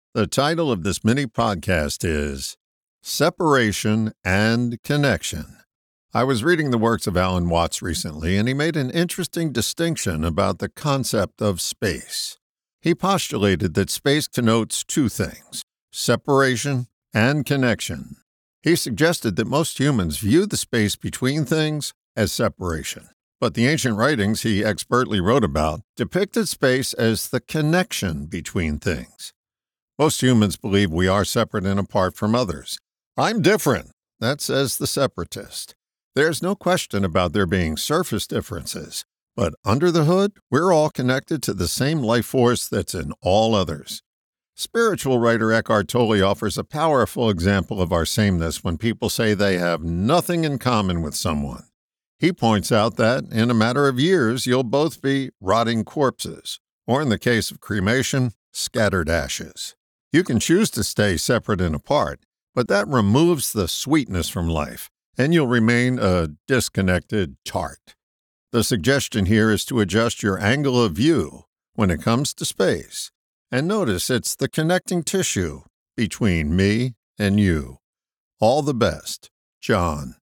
The title of this mini podcast is Separation and Connection. I was reading the works of Alan Watts recently, and he made an interesting distinction about the concept of space. He postulated that space connotes two things, separation and connection. He suggested that most humans view the space between things as separation, but the ancient writings he expertly wrote about depicted space as the connection between things. Most humans believe we are separate and apart from others. I'm different, that says the separatist. There's no question about there being surface differences, but under the hood, we're all connected to the same life force that's in all others. Spiritual writer Eckhart Tolle offers a powerful example of our sameness when people say they have nothing in common with someone. He points out that, in a matter of years, you'll both be rotting corpses, or in the case of cremation, scattered ashes. You can choose to stay separate and apart, but that removes the sweetness from life, and you'll remain a disconnected tart. The suggestion here is to adjust your angle of view when it comes to space, and notice it's the connecting tissue between me and you. All the best, John.